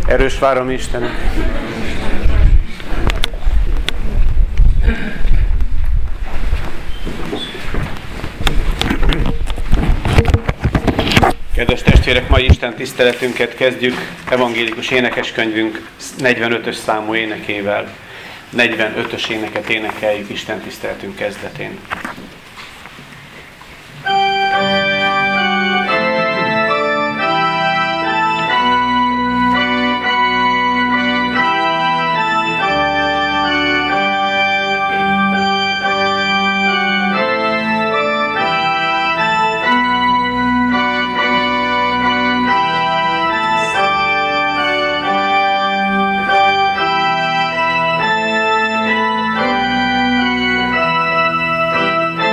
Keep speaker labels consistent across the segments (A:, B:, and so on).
A: Erős várom Istenem. Kedves testvérek, mai Isten tiszteletünket kezdjük evangélikus énekeskönyvünk 45-ös számú énekével. 45-ös éneket énekeljük Isten tiszteletünk kezdetén.
B: Thank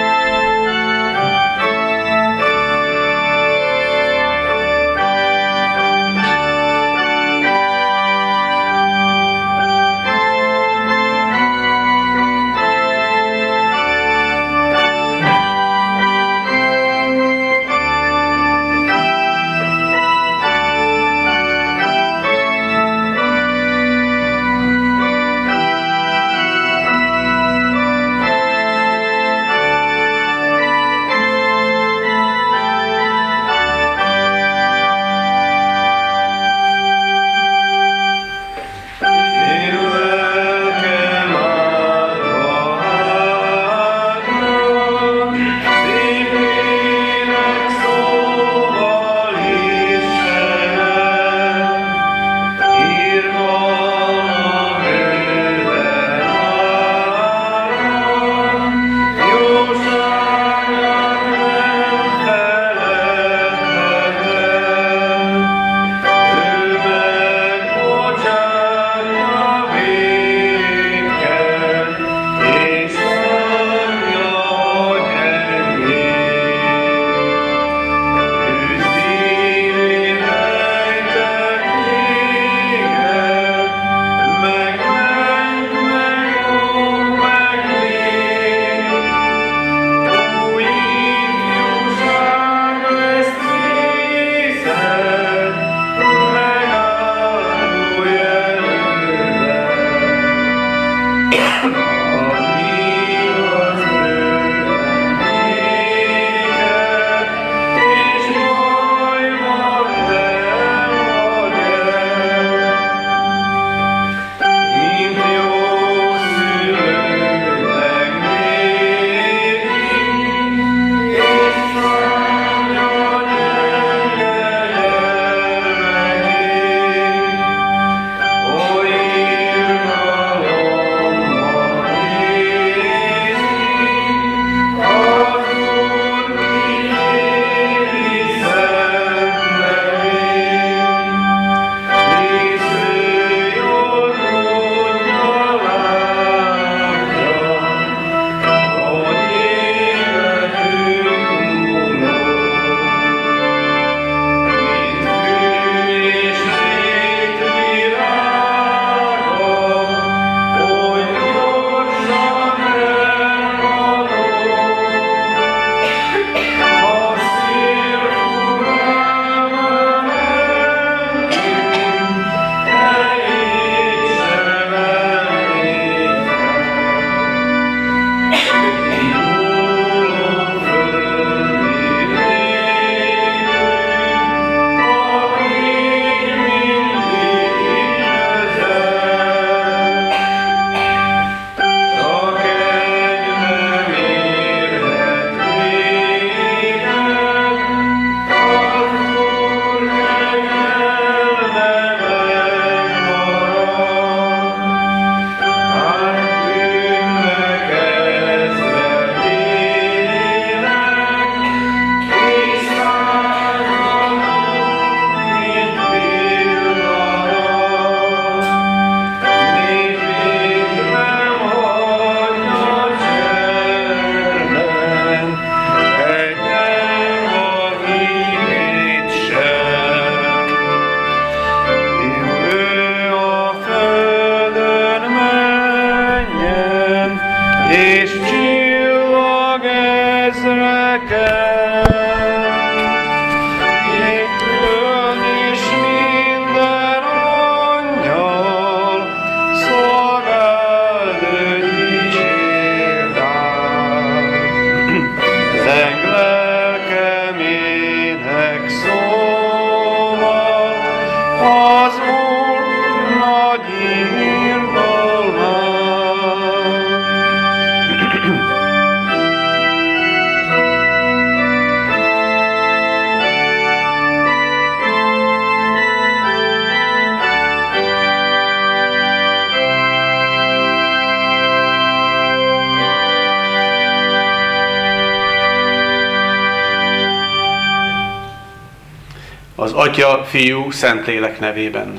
A: Atya, Fiú, Szentlélek nevében.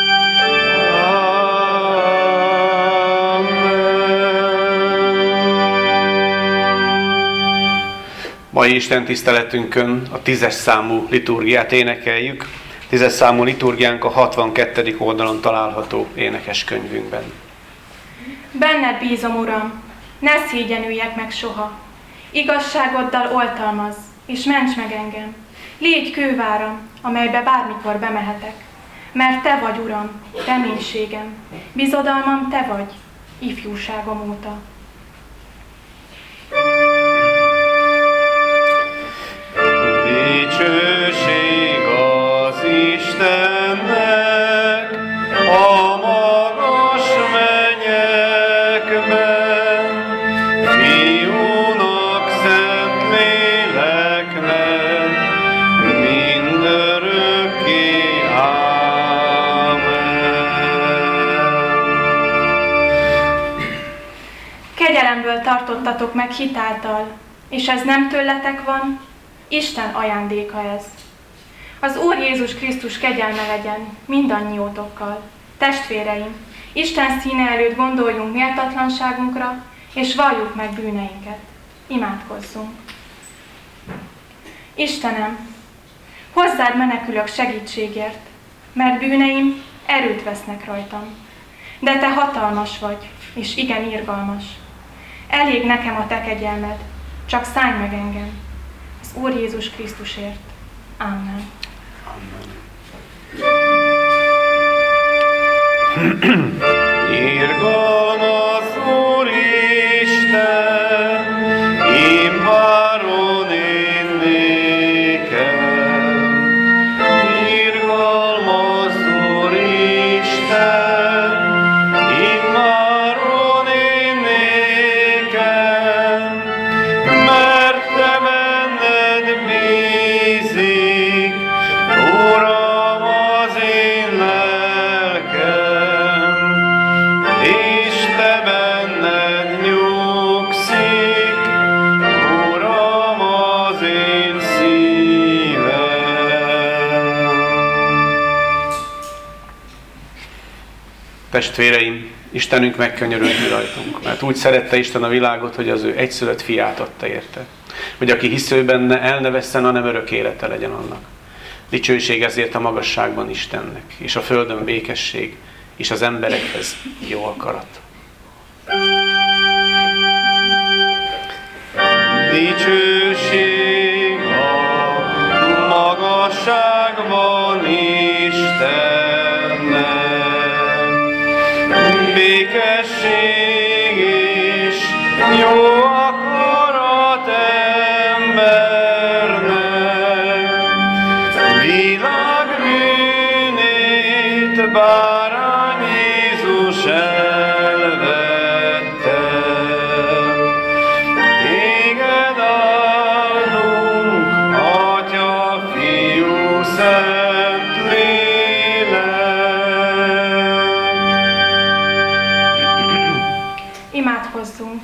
A: Mai Isten tiszteletünkön a 10-es számú liturgiát énekeljük. 10-es számú liturgiánk a 62. oldalon található énekeskönyvünkben.
B: Benned bízom, Uram, ne szégyenüljek meg soha. Igazságoddal oltalmazz, és ments meg engem. Légy kőváram, amelybe bármikor bemehetek. Mert Te vagy, Uram, reménységem, bizodalmam Te vagy, ifjúságom óta.
A: Dicsőség az Istennek a magas mennyekben, Fiúnak, Szentléleknek, mindörökké. Ámen.
B: Kegyelemből tartottatok meg hitáltal, és ez nem tőletek van, Isten ajándéka ez. Az Úr Jézus Krisztus kegyelme legyen mindannyiótokkal. Testvéreim, Isten színe előtt gondoljunk méltatlanságunkra, és valljuk meg bűneinket. Imádkozzunk. Istenem, hozzád menekülök segítségért, mert bűneim erőt vesznek rajtam. De Te hatalmas vagy, és igen irgalmas. Elég nekem a Te kegyelmed, csak szállj meg engem. Az Úr Jézus Krisztusért. Amen.
A: Irgalmas Úristen, immáron én nékem. Irgalmas Úristen, immáron én nékem, mert Te benned bízik, Uram, az én lelkem, és Te benned nyugszik, Uram, az én szívem. Testvéreim, Istenünk megkönyörülni rajtunk, mert úgy szerette Isten a világot, hogy az ő egyszülött fiát adta érte, hogy aki hisző benne, el ne vesszen, hanem örök élete legyen annak. Dicsőség ezért a magasságban Istennek, és a földön békesség, és az emberekhez jó akarat. Dicsőség a magasságban Istennek, békesség és jó akarat embernek, világ bűnét bárány Jézus elvette. Téged áldunk, Atya, Fiú, Szentlélek.
B: Imádkozzunk!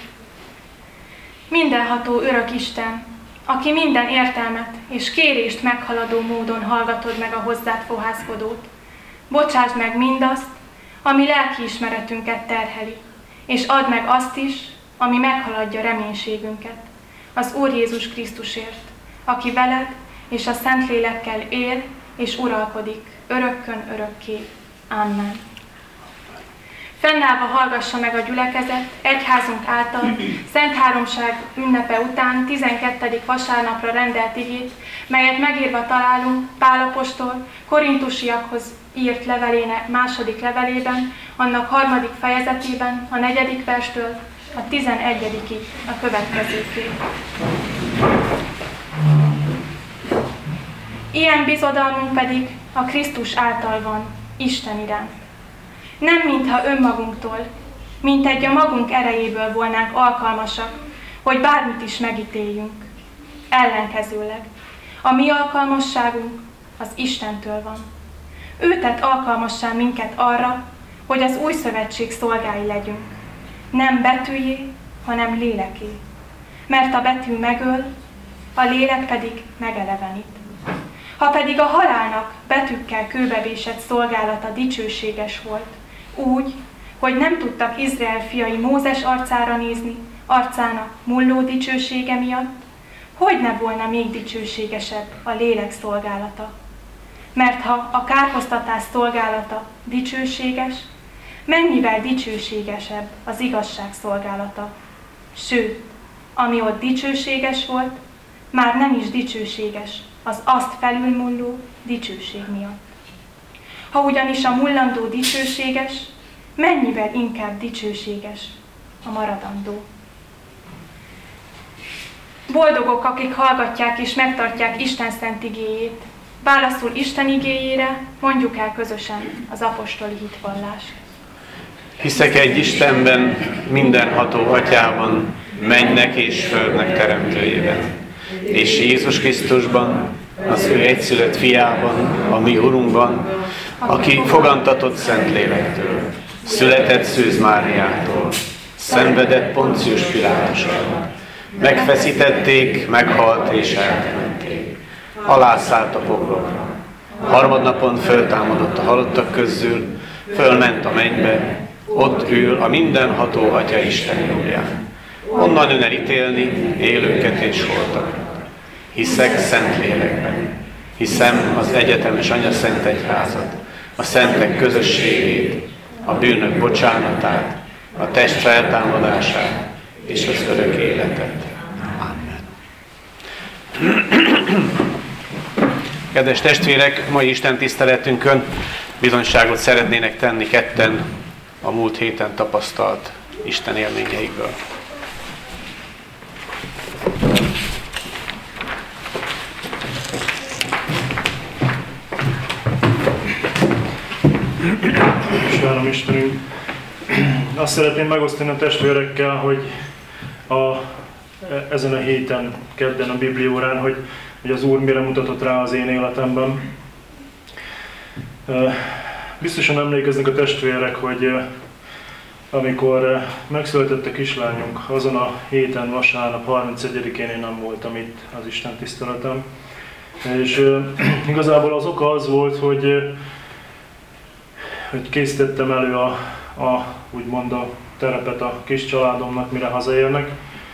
B: Mindenható örök Isten, aki minden értelmet és kérést meghaladó módon hallgatod meg a hozzád fohászkodót, bocsásd meg mindazt, ami lelkiismeretünket terheli, és add meg azt is, ami meghaladja reménységünket, az Úr Jézus Krisztusért, aki veled és a Szentlélekkel él és uralkodik örökkön örökké. Amen. Fennállva hallgassa meg a gyülekezet egyházunk által Szent Háromság ünnepe után 12. vasárnapra rendelt igét, melyet megírva találunk Pál apostol Korintusiakhoz írt levelének 2. levelében, annak 3. fejezetében, a 4. verstől a 11-ig a következőké. Ilyen bizodalmunk pedig a Krisztus által van, Isten iránt. Nem mintha önmagunktól, mint egy a magunk erejéből volnánk alkalmasak, hogy bármit is megítéljünk. Ellenkezőleg, a mi alkalmasságunk az Istentől van. Ő tett alkalmassá minket arra, hogy az új szövetség szolgái legyünk. Nem betűjé, hanem léleké. Mert a betű megöl, a lélek pedig megelevenít. Ha pedig a halálnak betűkkel kőbevésett szolgálata dicsőséges volt, úgy, hogy nem tudtak Izrael fiai Mózes arcára nézni, arcának mulló dicsősége miatt, hogy ne volna még dicsőségesebb a lélek szolgálata. Mert ha a kárhoztatás szolgálata dicsőséges, mennyivel dicsőségesebb az igazság szolgálata. Sőt, ami ott dicsőséges volt, már nem is dicsőséges az azt felülmulló dicsőség miatt. Ha ugyanis a mullandó dicsőséges, mennyivel inkább dicsőséges a maradandó. Boldogok, akik hallgatják és megtartják Isten szent igéjét. Válaszul Isten igéjére mondjuk el közösen az apostoli hitvallást.
A: Hiszek egy Istenben, mindenható Atyában, mennek és földnek teremtőjében, és Jézus Krisztusban, az ő egyszülött fiában, a mi Urunkban, aki fogantatott Szentlélektől, született Szűz Máriától, szenvedett Poncius Pilátuson, megfeszítették, meghalt és eltemették, alászállt a poklokra, harmadnapon föltámadott a halottak közül, fölment a mennybe, ott ül a mindenható Atya Isten jobbján. Onnan ön elítélni élőket és holtakat. Hiszek Szentlélekben, hiszem az egyetemes Anyaszent Egyházat, a szentek közösségét, a bűnök bocsánatát, a test feltámadását és az örök életet. Amen. Kedves testvérek, mai Isten tiszteletünkön bizonyságot szeretnének tenni ketten a múlt héten tapasztalt Isten élményeikből.
C: Köszönöm Istenünk! Azt szeretném megosztani a testvérekkel, hogy ezen a héten, kedden a Bibliórán, hogy az Úr mire mutatott rá az én életemben. Biztosan emlékeznek a testvérek, hogy amikor megszületett a kislányunk, azon a héten, vasárnap 31-én én nem voltam itt az Isten tiszteletem. És igazából az oka az volt, hogy készítettem elő úgymond a terepet a kis családomnak, mire hazaérnek.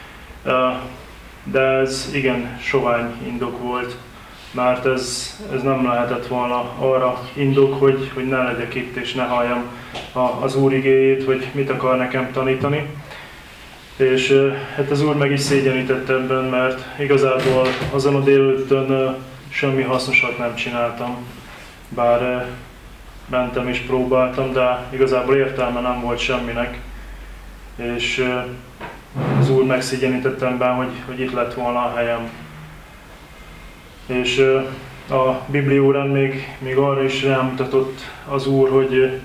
C: De ez igen sovány indok volt, mert ez nem lehetett volna arra indok, hogy ne legyek itt és ne halljam az Úr igéjét, hogy mit akar nekem tanítani. És hát az Úr meg is szégyenített ebben, mert igazából azon a délután semmi hasznosat nem csináltam, bár mentem és próbáltam, de igazából értelme nem volt semminek. És az Úr megszégyenített ebben, hogy itt lett volna a helyem. És a Bibliórán még arra is rámutatott az Úr, hogy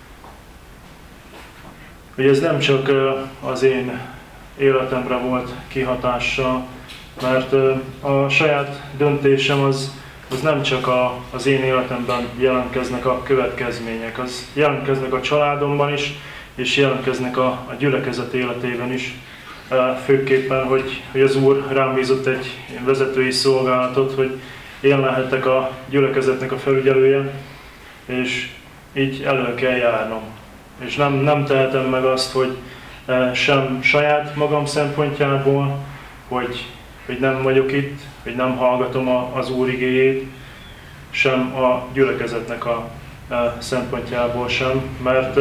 C: ez nem csak az én életemre volt kihatással, mert a saját döntésem az nem csak az én életemben jelentkeznek a következmények, az jelentkeznek a családomban is, és jelentkeznek a gyülekezet életében is. Főképpen, hogy az Úr rám bízott egy vezetői szolgálatot, hogy én lehetek a gyülekezetnek a felügyelője, és így elő kell járnom. És nem tehetem meg azt, hogy sem saját magam szempontjából, hogy nem vagyok itt, hogy nem hallgatom az Úr igéjét, sem a gyülekezetnek a szempontjából sem, mert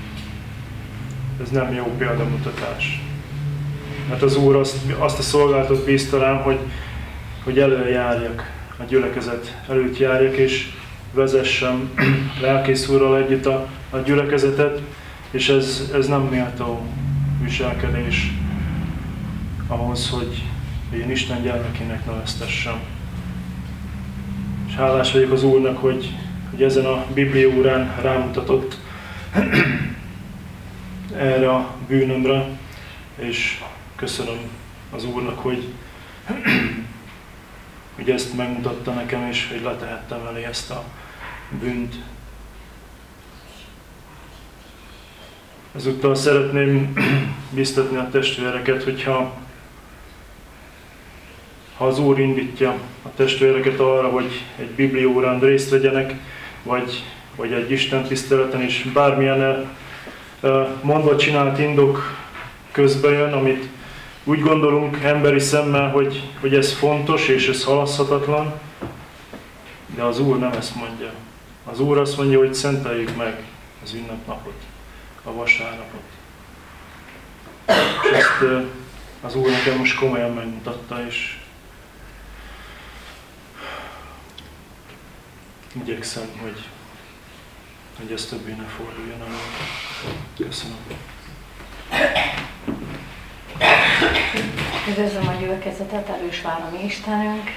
C: ez nem jó példamutatás. Mert az Úr azt a szolgálatot bízta rám, hogy előjárjak, a gyülekezet előtt járjak, és vezessem lelkész úrral együtt a gyülekezetet, és ez nem méltó viselkedés ahhoz, hogy én Isten gyermekének neveztessem. És hálás vagyok az Úrnak, hogy ezen a Bibliórán rámutatott erre a bűnömre, és köszönöm az Úrnak, hogy ezt megmutatta nekem, és hogy letehettem elé ezt a bűnt. Ezúttal szeretném biztatni a testvéreket, hogyha ha az Úr indítja a testvéreket arra, hogy egy bibliaórán részt vegyenek, vagy egy Isten tiszteleten is bármilyen mondva csinált indok közbe jön, amit úgy gondolunk emberi szemmel, hogy ez fontos és ez halaszthatatlan, de az Úr nem ezt mondja. Az Úr azt mondja, hogy szenteljük meg az ünnepnapot, a vasárnapot. És ezt az Úr nekem most komolyan megmutatta, és igyekszem, hogy ez többé ne forduljon elő. Köszönöm.
D: Üdvözlöm a gyülekezetet, erős vár a mi Istenünk.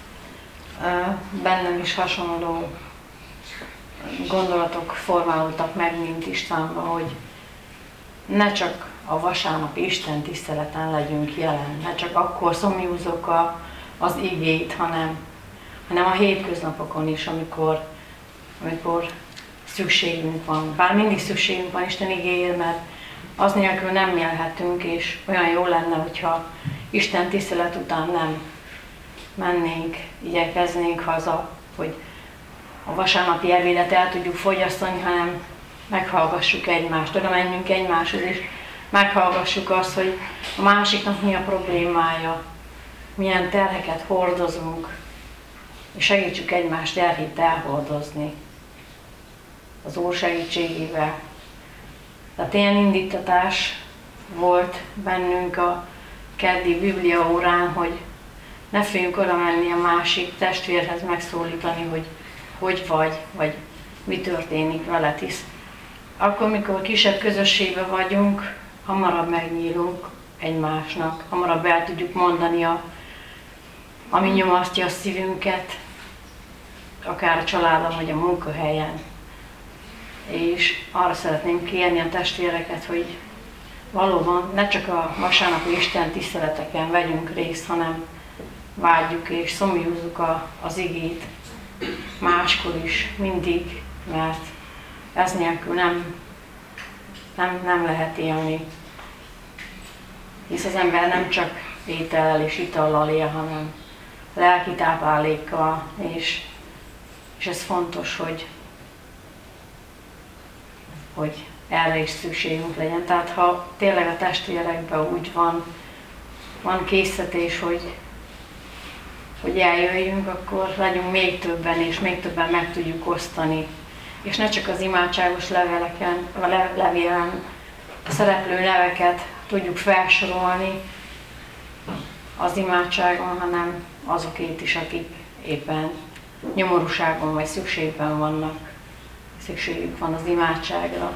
D: Bennem is hasonló gondolatok formálódtak meg, mint Istvánban, hogy ne csak a vasárnapi Isten tiszteleten legyünk jelen, ne csak akkor szomjúzok az igét, hanem a hétköznapokon is, amikor szükségünk van. Bár mindig szükségünk van Isten igéért, mert az nélkül nem élhetünk, és olyan jó lenne, hogyha Isten tisztelet után nem mennénk, igyekeznénk haza, hogy a vasárnapi ebédet el tudjuk fogyasztani, hanem meghallgassuk egymást, oda menjünk egymáshoz, és meghallgassuk azt, hogy a másiknak mi a problémája, milyen terheket hordozunk, és segítsük egymást terhét elhordozni az Úr segítségével. Tehát ilyen indítatás volt bennünk a keddi bibliaórán, hogy ne féljünk oda menni a másik testvérhez megszólítani, hogy vagy mi történik veled, hisz akkor, mikor kisebb közösségben vagyunk, hamarabb megnyílunk egymásnak, hamarabb el tudjuk mondani, ami nyomasztja a szívünket, akár a családon, vagy a munkahelyen. És arra szeretném kérni a testvéreket, hogy valóban ne csak a vasárnapi Isten tiszteleteken vegyünk részt, hanem vágyjuk és szomjúzzuk az igét máskor is, mindig, mert ez nélkül nem lehet élni. Hisz az ember nem csak étellel és itallal él, hanem lelki táplálékkal, és ez fontos, hogy erre is szükségünk legyen. Tehát ha tényleg a testvérekben úgy van készítés, hogy eljöjjünk, akkor legyünk még többen, és még többen meg tudjuk osztani. És ne csak az imádságos levélen szereplő neveket tudjuk felsorolni az imádságon, hanem azokét is, akik éppen nyomorúságon vagy szükségben vannak. Szükségük van az imádságra.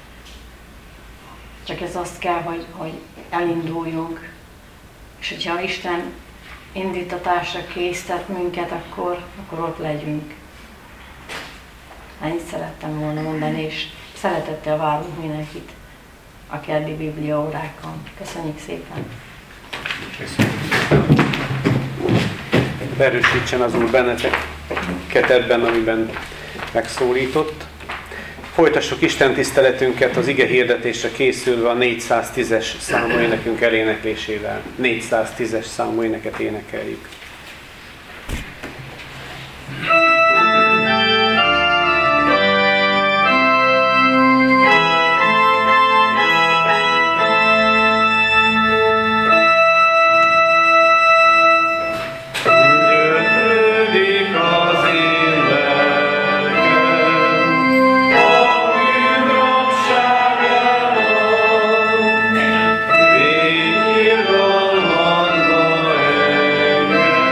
D: Csak ez azt kell, hogy elinduljunk. És hogyha Isten indítatásra késztet minket, akkor ott legyünk. Ennyit szerettem volna mondani, és szeretettel várunk mindenkit a keddi bibliaórákon. Köszönjük szépen!
A: Köszönjük. Erősítsen az Úr benneteket ebben, amiben megszólított. Folytassuk Isten tiszteletünket az ige hirdetésre készülve a 410-es számú énekünk eléneklésével. 410-es számú éneket énekeljük.
E: Yeah.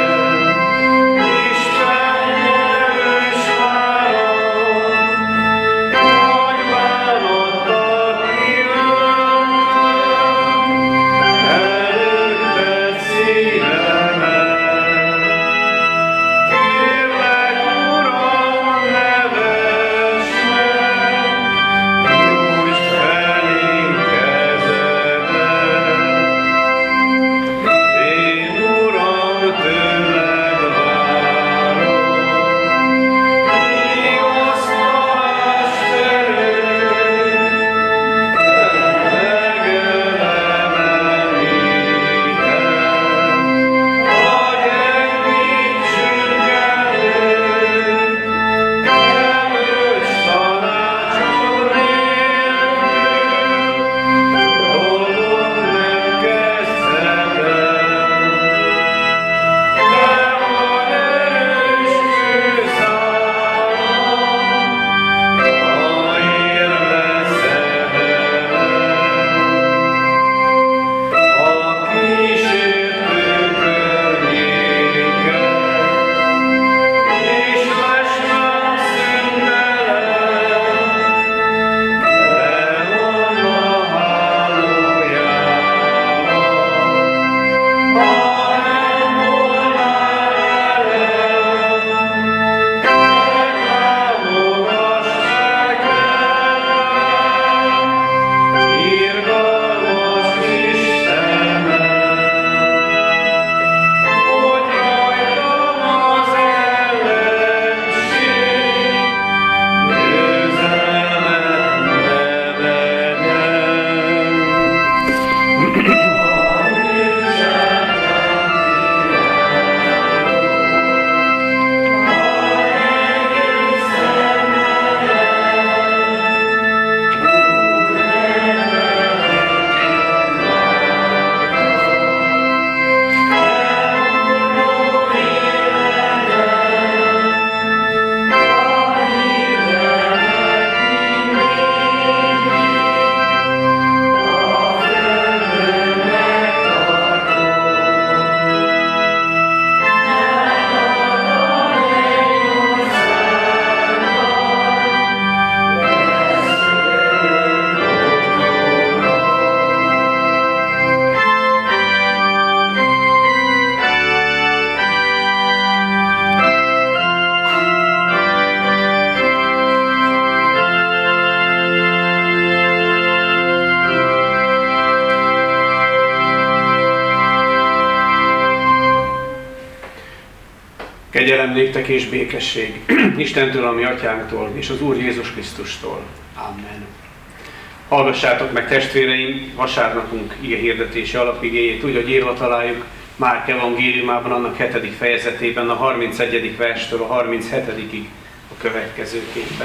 A: Kegyelem néktek és békesség Istentől, a mi atyánktól, és az Úr Jézus Krisztustól. Amen. Hallgassátok meg, testvéreim, vasárnapunk ige hirdetési alapigéjét, úgy, hogy írva találjuk Márk evangéliumában, annak 7. fejezetében, a 31. verstől a 37. a következőképpen.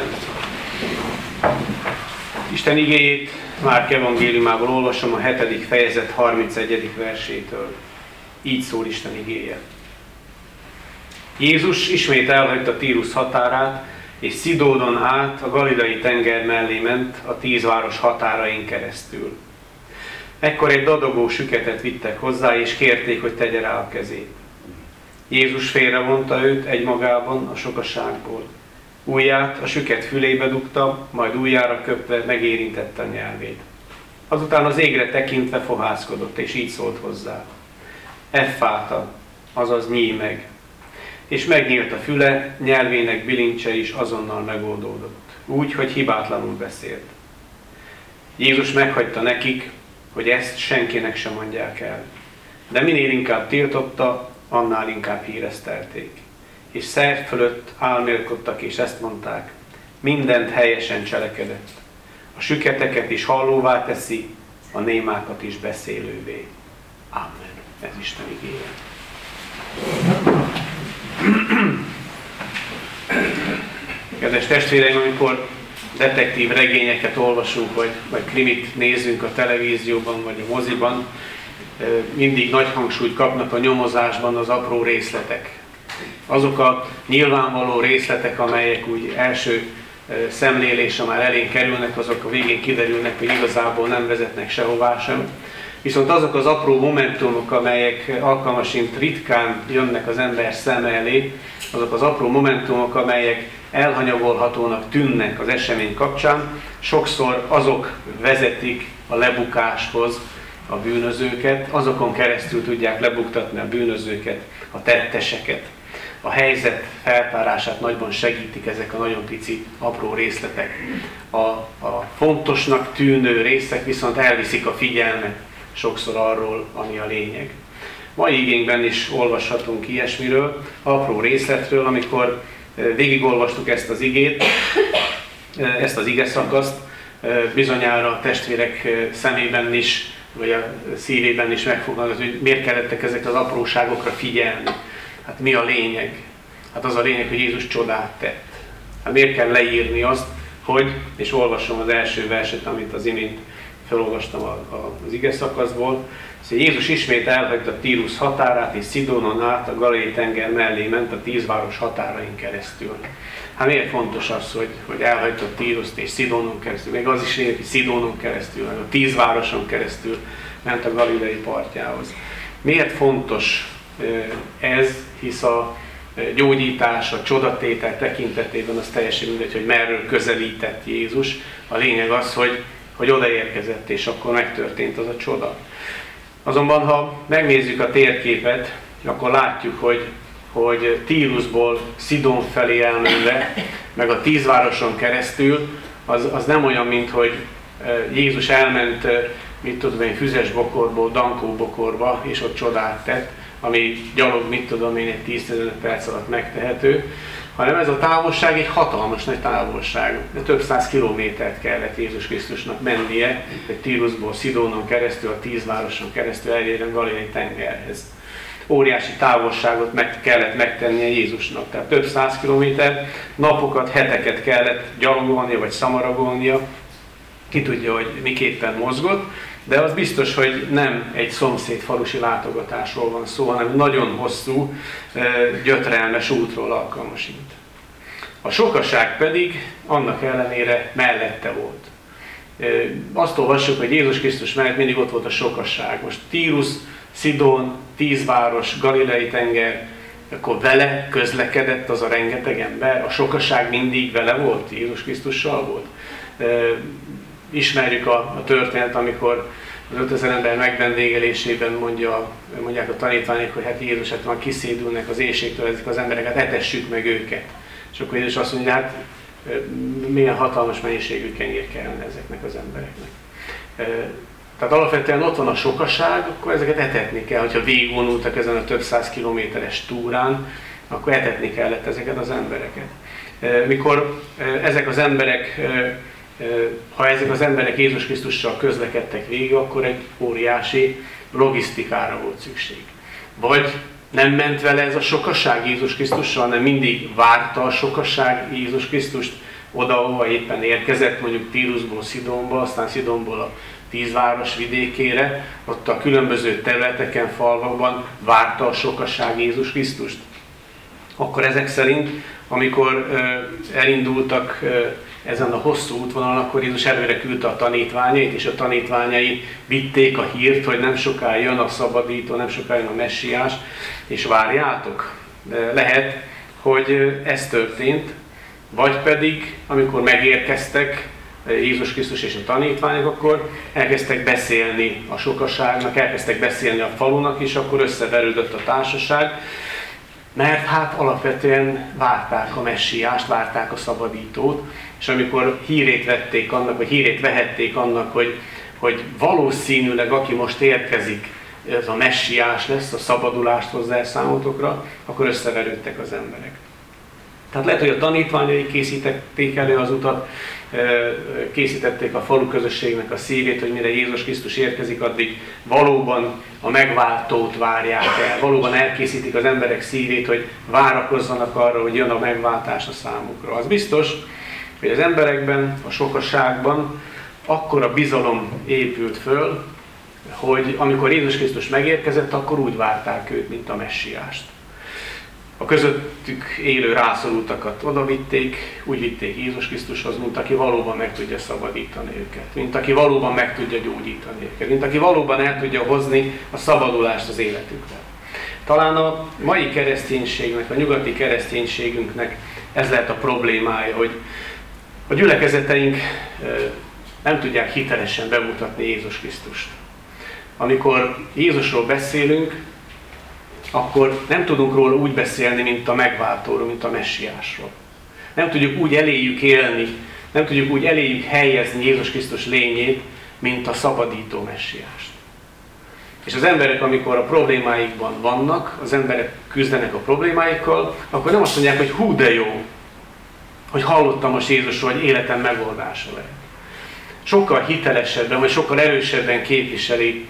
A: Isten igéjét Márk evangéliumából olvasom, a 7. fejezet 31. versétől. Így szól Isten igéje. Jézus ismét elhagyta Tírus határát, és Szidónon át a Galileai tenger mellé ment a 10 város határain keresztül. Ekkor egy dadogó süketet vittek hozzá, és kérték, hogy tegye rá a kezét. Jézus félrevonta őt egymagában a sokaságból. Ujját a süket fülébe dugta, majd ujjára köpve megérintette a nyelvét. Azután az égre tekintve fohászkodott, és így szólt hozzá. Effáta, azaz nyíj meg. És megnyílt a füle, nyelvének bilincse is azonnal megoldódott, úgy, hogy hibátlanul beszélt. Jézus meghagyta nekik, hogy ezt senkinek sem mondják el. De minél inkább tiltotta, annál inkább híresztelték. És szert fölött álmélkodtak, és ezt mondták, mindent helyesen cselekedett. A süketeket is hallóvá teszi, a némákat is beszélővé. Amen. Ez Isten igéje. Kedves testvéreim, amikor detektív regényeket olvasunk, vagy krimit nézünk a televízióban, vagy a moziban, mindig nagy hangsúlyt kapnak a nyomozásban az apró részletek. Azok a nyilvánvaló részletek, amelyek úgy első szemlélésre már elén kerülnek, azok a végén kiderülnek, hogy igazából nem vezetnek sehová sem. Viszont azok az apró momentumok, amelyek alkalmasint ritkán jönnek az ember szeme elé, azok az apró momentumok, amelyek elhanyagolhatónak tűnnek az esemény kapcsán, sokszor azok vezetik a lebukáshoz a bűnözőket, azokon keresztül tudják lebuktatni a bűnözőket, a tetteseket. A helyzet feltárását nagyban segítik ezek a nagyon pici, apró részletek. A fontosnak tűnő részek viszont elviszik a figyelmet sokszor arról, ami a lényeg. Mai igénkben is olvashatunk ilyesmiről, apró részletről, amikor végigolvastuk ezt az igét, ezt az igeszakaszt, bizonyára a testvérek szemében is, vagy a szívében is megfogalmaz, hogy miért kellettek ezek az apróságokra figyelni. Hát mi a lényeg? Hát az a lényeg, hogy Jézus csodát tett. Hát miért kell leírni azt, hogy, és olvasom az első verset, amit az imént felolvastam az ige szakaszból, szóval Jézus ismét elhagyta Tírus határát, és Szidónon át a Galileai tenger mellé ment a 10 város határain keresztül. Hát miért fontos az, hogy elhagyta Tíruszt és Szidónon keresztül? Még az is lényeg, hogy Szidónon keresztül, meg a 10 városon keresztül ment a Galileai partjához. Miért fontos ez, hisz a gyógyítás, a csodatétel tekintetében az teljesen mindegy, hogy merről közelített Jézus. A lényeg az, hogy odaérkezett, és akkor megtörtént az a csoda. Azonban, ha megnézzük a térképet, akkor látjuk, hogy Tírusból Szidón felé elmenve, meg a 10 városon keresztül, az nem olyan, mint hogy Jézus elment, mit tudom én, Füzesbokorból Dankóbokorba, és ott csodát tett, ami gyalog, mit tudom én, egy 10-15 perc alatt megtehető, hanem ez a távolság egy hatalmas nagy távolság. Több 100 kilométert kellett Jézus Krisztusnak mennie, hogy Tírusból Szidónon keresztül, a 10 városon keresztül elérjen Galileai tengerhez. Óriási távolságot kellett megtennie Jézusnak, tehát több 100 kilométer, napokat, heteket kellett gyalogolnia vagy szamaragolnia, ki tudja, hogy miképpen mozgott, de az biztos, hogy nem egy szomszéd falusi látogatásról van szó, hanem nagyon hosszú, gyötrelmes útról alkalmasint. A sokaság pedig annak ellenére mellette volt. Azt olvassuk, hogy Jézus Krisztus mellett mindig ott volt a sokaság. Most Tírus, Szidón, 10 város, Galileai tenger, akkor vele közlekedett az a rengeteg ember, a sokaság mindig vele volt, Jézus Krisztussal volt. Ismerjük a történet, amikor az 5000 ember megvendégelésében mondják a tanítványok, hogy hát Jézus, hát már kiszédülnek az éhségtől ezek az embereket, etessük meg őket. És akkor Jézus azt mondja, hát milyen hatalmas mennyiségű kenyér kellene ezeknek az embereknek. Tehát alapvetően ott van a sokaság, akkor ezeket etetni kell, hogyha végigvonultak ezen a több 100 kilométeres túrán, akkor etetni kellett ezeket az embereket. Mikor ezek az emberek, ha ezek az emberek Jézus Krisztussal közlekedtek végig, akkor egy óriási logisztikára volt szükség. Vagy nem ment vele ez a sokaság Jézus Krisztussal, hanem mindig várta a sokaság Jézus Krisztust oda, ahova éppen érkezett, mondjuk Tírusból Szidonba, aztán Szidonból a 10 város vidékére, ott a különböző területeken, falvakban várta a sokaság Jézus Krisztust. Akkor ezek szerint, amikor elindultak ezen a hosszú útvonalon, akkor Jézus előre küldte a tanítványait, és a tanítványai vitték a hírt, hogy nem sokára jön a szabadító, nem sokára jön a messiás, és várjátok. De lehet, hogy ez történt, vagy pedig, amikor megérkeztek Jézus Krisztus és a tanítványok, akkor elkezdtek beszélni a sokaságnak, elkezdtek beszélni a falunak, és akkor összeverődött a társaság, mert hát alapvetően várták a messiást, várták a szabadítót, és amikor hírét vették annak, vagy hírét vehették annak, hogy valószínűleg aki most érkezik, ez a messiás lesz, a szabadulást hozzá számotokra, akkor összeverődtek az emberek. Tehát lehet, hogy a tanítványai készítették elő az utat, készítették a falu közösségnek a szívét, hogy mire Jézus Krisztus érkezik, addig valóban a megváltót várják el. Valóban elkészítik az emberek szívét, hogy várakozzanak arra, hogy jön a megváltás a számukra. Az biztos, hogy az emberekben, a sokaságban akkora bizalom épült föl, hogy amikor Jézus Krisztus megérkezett, akkor úgy várták őt, mint a messiást. A közöttük élő rászorultakat odavitték, úgy vitték Jézus Krisztushoz, mint aki valóban meg tudja szabadítani őket, mint aki valóban meg tudja gyógyítani őket, mint aki valóban el tudja hozni a szabadulást az életükre. Talán a mai kereszténységnek, a nyugati kereszténységünknek ez lehet a problémája, hogy a gyülekezeteink nem tudják hitelesen bemutatni Jézus Krisztust. Amikor Jézusról beszélünk, akkor nem tudunk róla úgy beszélni, mint a megváltóról, mint a messiásról. Nem tudjuk úgy eléjük élni, nem tudjuk úgy eléjük helyezni Jézus Krisztus lényét, mint a szabadító messiást. És az emberek, amikor a problémáikban vannak, az emberek küzdenek a problémáikkal, akkor nem azt mondják, hogy hú de jó, hogy hallottam most Jézusról, hogy életem megoldása lehet. Sokkal hitelesebben, vagy sokkal erősebben képviselik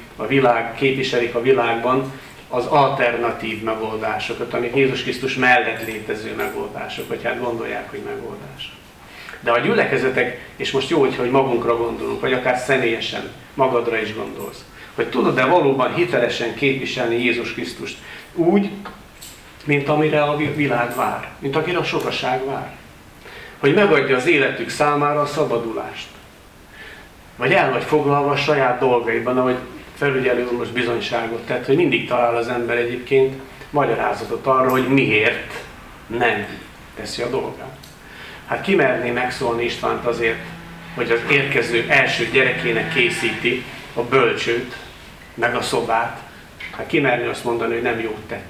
A: a világban az alternatív megoldásokat, amik Jézus Krisztus mellett létező megoldások, vagy hát gondolják, hogy megoldás. De a gyülekezetek, és most jó, hogy magunkra gondolunk, vagy akár személyesen magadra is gondolsz, hogy tudod-e valóban hitelesen képviselni Jézus Krisztust úgy, mint amire a világ vár, mint akire a sokaság vár. Hogy megadja az életük számára a szabadulást. Vagy el vagy foglalva a saját dolgaidban, ahogy felügyelő úr most bizonyságot tett, hogy mindig talál az ember egyébként magyarázatot arra, hogy miért nem teszi a dolgát. Hát ki merné megszólni Istvánt azért, hogy az érkező első gyerekének készíti a bölcsőt, meg a szobát. Hát ki merné azt mondani, hogy nem jót tett.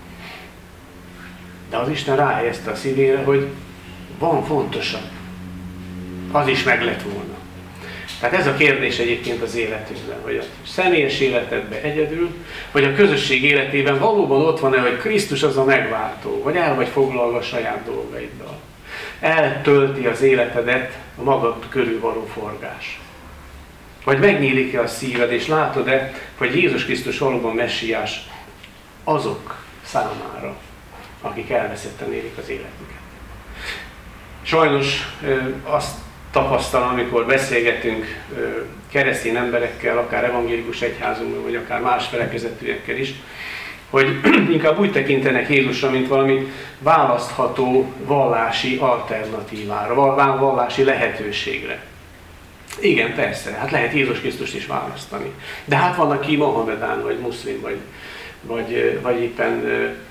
A: De az Isten ráhelyezte a szívére, hogy van fontosabb. Az is meg lett volna. Tehát ez a kérdés egyébként az életünkben, hogy a személyes életedben egyedül, vagy a közösség életében valóban ott van-e, hogy Krisztus az a megváltó, vagy el vagy foglalva a saját dolgaiddal. Eltölti az életedet a magad körül való forgás. Vagy megnyílik-e a szíved, és látod-e, hogy Jézus Krisztus valóban messiás azok számára, akik elveszetten élik az életüket. Sajnos azt tapasztalom, amikor beszélgetünk keresztény emberekkel, akár evangélikus egyházunkban, vagy akár más felekezetűekkel is, hogy inkább úgy tekintenek Jézusra, mint valami választható vallási alternatívára, vallási lehetőségre. Igen, persze, hát lehet Jézus Krisztust is választani. De hát van, aki mohamedán, vagy muszlim, vagy éppen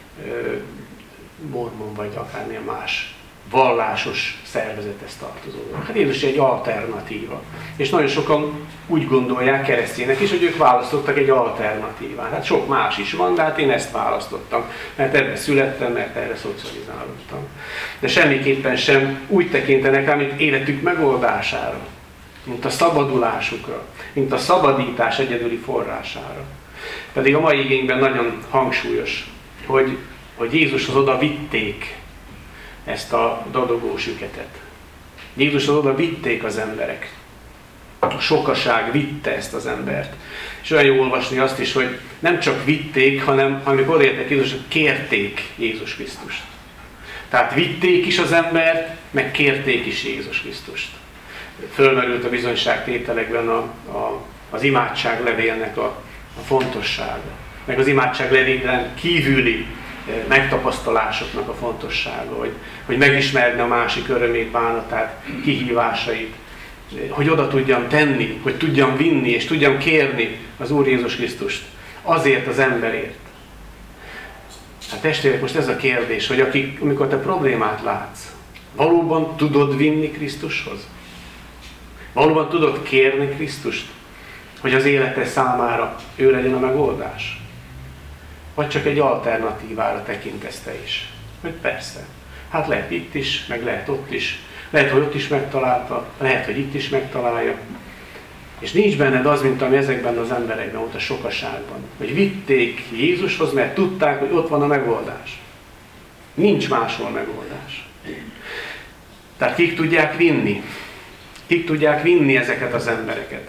A: mormon, vagy akármilyen más vallásos szervezethez tartozó. Hát Jézus egy alternatíva. És nagyon sokan úgy gondolják, keresztények is, hogy ők választottak egy alternatívát. Hát sok más is van, de hát én ezt választottam, mert ebbe születtem, mert erre szocializálódtam. De semmiképpen sem úgy tekintenek rá, mint életük megoldására, mint a szabadulásukra, mint a szabadítás egyedüli forrására. Pedig a mai igényben nagyon hangsúlyos, hogy hogy Jézushoz oda vitték ezt a dadogó süketet. Jézushoz oda vitték az emberek. A sokaság vitte ezt az embert. És olyan jó olvasni azt is, hogy nem csak vitték, hanem amikor odaértek Jézushoz, kérték Jézus Krisztust. Tehát vitték is az embert, meg kérték is Jézus Krisztust. Fölmerült a bizonyságtételekben az imádságlevélnek a fontossága, meg az imádságlevélen kívüli megtapasztalásoknak a fontossága, hogy megismerne a másik örömét, bánatát, kihívásait, hogy oda tudjam tenni, hogy tudjam vinni és tudjam kérni az Úr Jézus Krisztust azért az emberért. Hát testvérek, most ez a kérdés, hogy amikor te problémát látsz, valóban tudod vinni Krisztushoz? Valóban tudod kérni Krisztust, hogy az élete számára ő legyen a megoldás? Vagy csak egy alternatívára tekintesz te is? Hogy persze, hát lehet itt is, meg lehet ott is. Lehet, hogy ott is megtalálta, lehet, hogy itt is megtalálja. És nincs benned az, mint ami ezekben az emberekben volt a sokaságban. Hogy vitték Jézushoz, mert tudták, hogy ott van a megoldás. Nincs máshol megoldás. Tehát kik tudják vinni? Kik tudják vinni ezeket az embereket?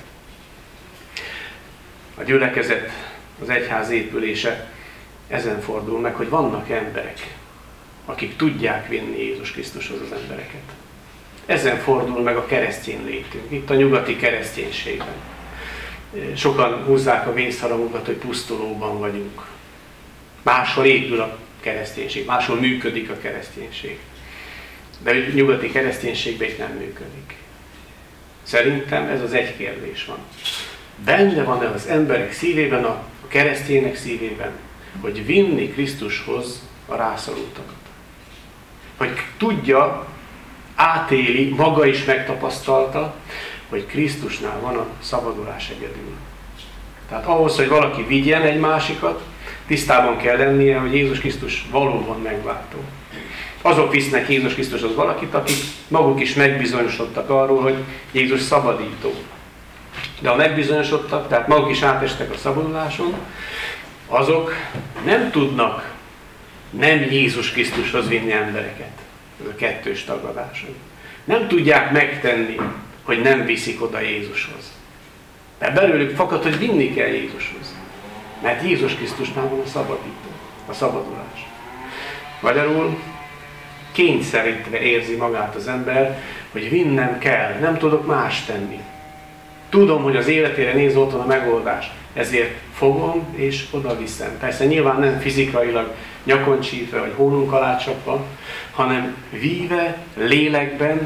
A: A gyülekezet, az egyház épülése ezen fordul meg, hogy vannak emberek, akik tudják vinni Jézus Krisztushoz az embereket. Ezen fordul meg a keresztény létünk, itt a nyugati kereszténységben. Sokan húzzák a vészharangokat, hogy pusztulóban vagyunk. Máshol épül a kereszténység, máshol működik a kereszténység. De a nyugati kereszténységben itt nem működik. Szerintem ez az egy kérdés van. Benne van-e az emberek szívében, a keresztények szívében, hogy vinni Krisztushoz a rászorultakat? Hogy tudja, átéli, maga is megtapasztalta, hogy Krisztusnál van a szabadulás egyedül. Tehát ahhoz, hogy valaki vigyen egy másikat, tisztában kell lennie, hogy Jézus Krisztus valóban megváltó. Azok visznek Jézus Krisztushoz valakit, akik maguk is megbizonyosodtak arról, hogy Jézus szabadító. De ha megbizonyosodtak, tehát maguk is átestek a szabaduláson, azok nem tudnak nem Jézus Krisztushoz vinni embereket. Ez a kettős tagadás. Nem tudják megtenni, hogy nem viszik oda Jézushoz. De belőlük fakad, hogy vinni kell Jézushoz. Mert Jézus Krisztusnál van a szabadító, a szabadulás. Magyarul kényszerítve érzi magát az ember, hogy vinnem kell, nem tudok más tenni. Tudom, hogy az életére nézve ott van a megoldás, ezért fogom és oda viszem. Persze nyilván nem fizikailag nyakon csípve vagy hónunk alá csapva, hanem víve, lélekben,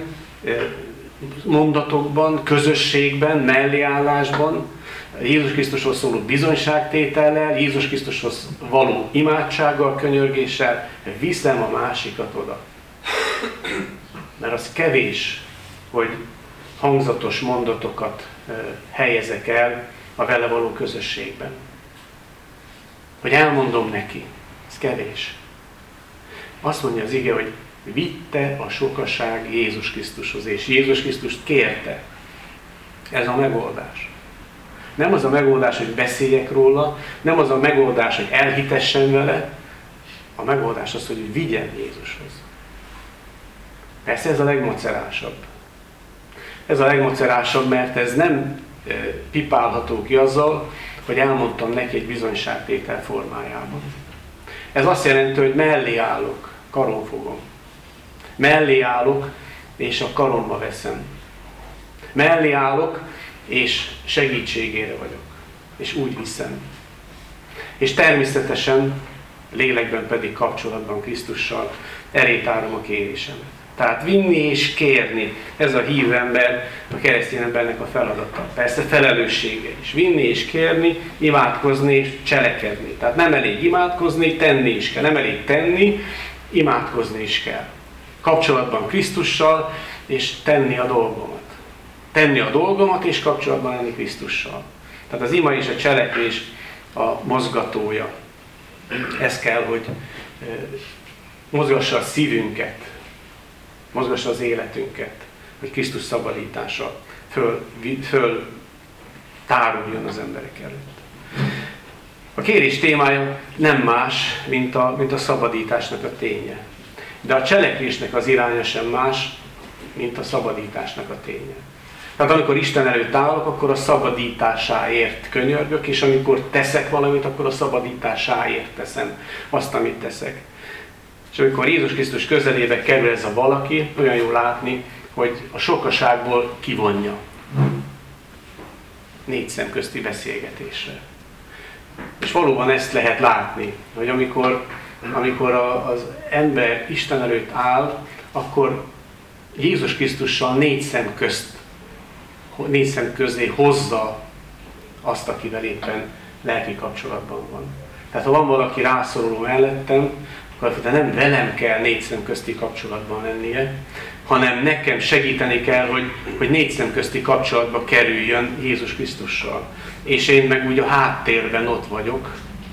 A: mondatokban, közösségben, melléállásban, Jézus Krisztushoz szóló bizonyságtétellel, Jézus Krisztushoz való imádsággal, könyörgéssel viszem a másikat oda. Mert az kevés, hogy hangzatos mondatokat helyezek el a vele való közösségben. Hogy elmondom neki, ez kevés. Azt mondja az ige, hogy vitte a sokaság Jézus Krisztushoz, és Jézus Krisztust kérte. Ez a megoldás. Nem az a megoldás, hogy beszéljek róla, nem az a megoldás, hogy elhitessen vele, a megoldás az, hogy vigyen Jézushoz. Persze ez a legmacerásabb. Ez a legmacerásabb, mert ez nem pipálható ki azzal, hogy elmondtam neki egy bizonyságtétel formájában. Ez azt jelenti, hogy mellé állok, karon fogom. Mellé állok, és a karomba veszem. Mellé állok, és segítségére vagyok. És úgy viszem. És természetesen, lélekben pedig kapcsolatban Krisztussal erétárom a kérésemet. Tehát vinni és kérni, ez a hívő ember, a keresztény embernek a feladata. Persze felelőssége is. Vinni és kérni, imádkozni és cselekedni. Tehát nem elég imádkozni, tenni is kell. Nem elég tenni, imádkozni is kell. Kapcsolatban Krisztussal, és tenni a dolgomat. Tenni a dolgomat, és kapcsolatban lenni Krisztussal. Tehát az ima és a cselekvés a mozgatója. Ez kell, hogy mozgassa a szívünket, mozgassa az életünket, hogy Krisztus szabadítása föl táruljon az emberek előtt. A kérés témája nem más, mint a szabadításnak a ténye. De a cselekvésnek az iránya sem más, mint a szabadításnak a ténye. Tehát amikor Isten előtt állok, akkor a szabadításáért könyörgök, és amikor teszek valamit, akkor a szabadításáért teszem azt, amit teszek. És amikor Jézus Krisztus közelébe kerül ez a valaki, olyan jó látni, hogy a sokaságból kivonja. 4 szem közti beszélgetésre. És valóban ezt lehet látni, hogy amikor az ember Isten előtt áll, akkor Jézus Krisztussal 4 szem közé hozza azt, akivel éppen lelki kapcsolatban van. Tehát ha van valaki rászoruló mellettem, akkor nem velem kell 4 szem közti kapcsolatban lennie, hanem nekem segíteni kell, hogy 4 szem közti kapcsolatba kerüljön Jézus Krisztussal. És én meg úgy a háttérben ott vagyok,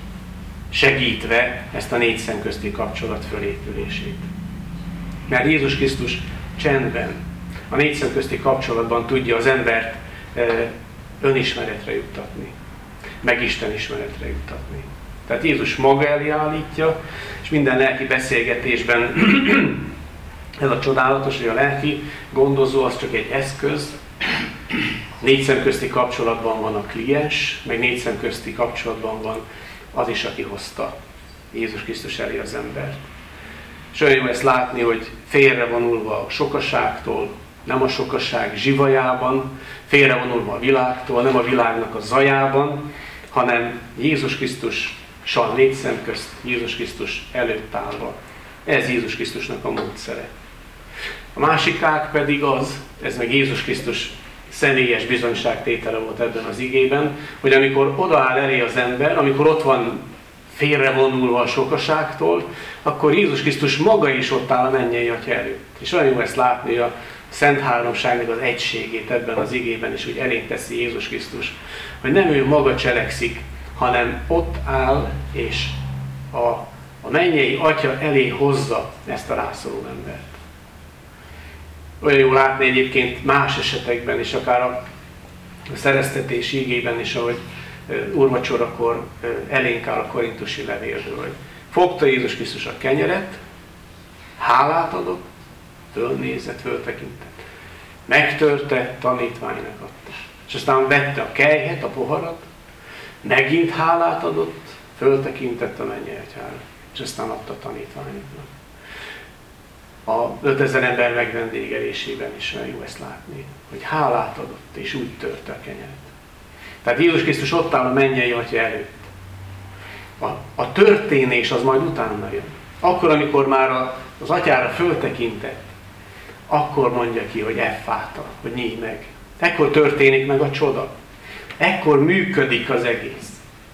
A: segítve ezt a 4 szem közti kapcsolat fölépülését. Mert Jézus Krisztus csendben, a 4 szem közti kapcsolatban tudja az embert önismeretre juttatni, meg Isten ismeretre juttatni. Tehát Jézus maga elé állítja, és minden lelki beszélgetésben ez a csodálatos, hogy a lelki gondozó az csak egy eszköz, 4 szem közti kapcsolatban van a kliens, meg 4 szem közti kapcsolatban van az is, aki hozta Jézus Krisztus elé az embert. És olyan jó ezt látni, hogy félrevonulva a sokaságtól, nem a sokaság zsivajában, félrevonulva a világtól, nem a világnak a zajában, hanem Jézus Krisztussal 4 szem közt, Jézus Krisztus előtt állva. Ez Jézus Krisztusnak a módszere. A másik ág pedig az, ez meg Jézus Krisztus személyes bizonyságtétele volt ebben az igében, hogy amikor odaáll elé az ember, amikor ott van félrevonulva a sokaságtól, akkor Jézus Krisztus maga is ott áll a mennyei Atya előtt. És olyan jó ezt látni, a Szent Háromságnak az egységét ebben az igében is, úgy elénk teszi Jézus Krisztus, hogy nem ő maga cselekszik, hanem ott áll, és a mennyei Atya elé hozza ezt a rászoruló embert. Olyan jó látni egyébként más esetekben is, akár a szereztetés igében is, ahogy úrvacsorakor elénk áll a korintusi levélből, hogy fogta Jézus Krisztus a kenyeret, hálát adott, fölnézett, föltekintett, megtörte, tanítványnak adta. És aztán vette a kelyhet, a poharat, megint hálát adott, föltekintett a mennyei Atyára, és aztán adta a tanítványoknak. A 5000 ember megvendégelésében is olyan jó ezt látni, hogy hálát adott, és úgy törte a kenyeret. Tehát Jézus Krisztus ott áll a mennyei Atya előtt. A történés az majd utána jön. Akkor, amikor már az Atyára föltekintett, akkor mondja ki, hogy effáta, hogy nyíj meg. Ekkor történik meg a csoda. Ekkor működik az egész.